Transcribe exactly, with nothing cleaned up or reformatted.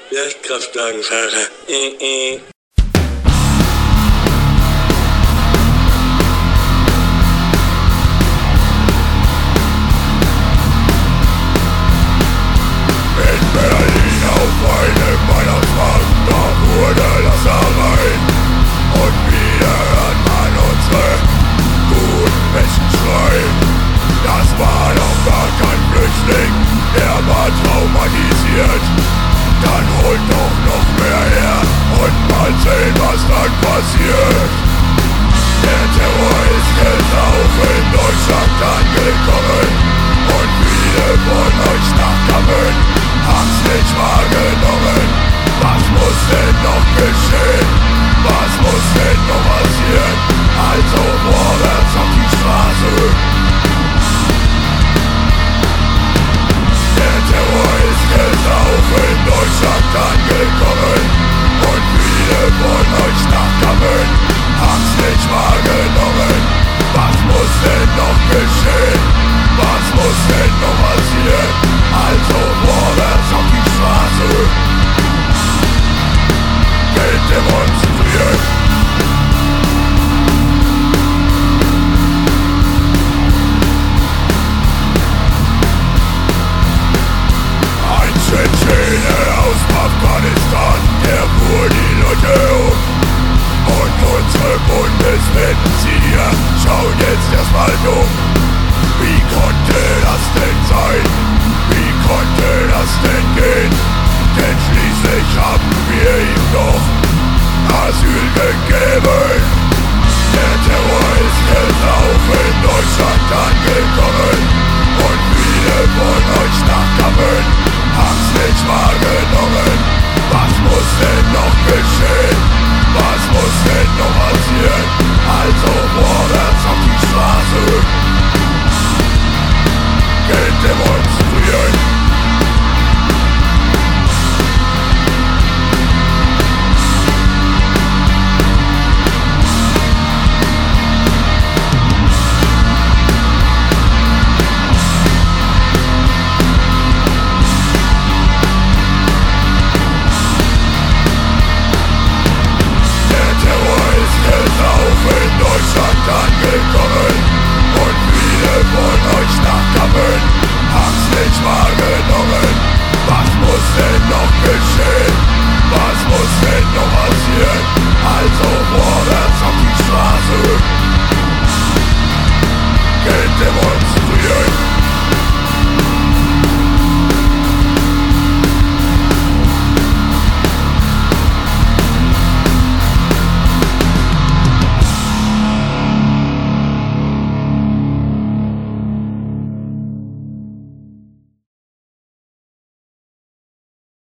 Lehrkraftwagenfahrer. Äh, äh. Dann holt doch noch mehr her und mal sehen, was dann passiert. Der Terror ist jetzt auch in Deutschland angekommen und viele von euch Nachkommen haben's nicht wahrgenommen. Was muss denn noch geschehen? Was muss denn noch passieren? Also vorwärts auf die Straße. Der Terror ist jetzt auch in Deutschland angekommen und viele von euch Nachkommen haben's nicht wahrgenommen. Was muss denn noch geschehen? Was muss denn noch passieren? Also vorwärts auf die Straße. Geld demonstrieren. Tschetschene aus Afghanistan, der fuhr die Leute um. Und unsere Bundeswehrenzieher schauen jetzt erstmal dumm. Wie konnte das denn sein? Wie konnte das denn gehen?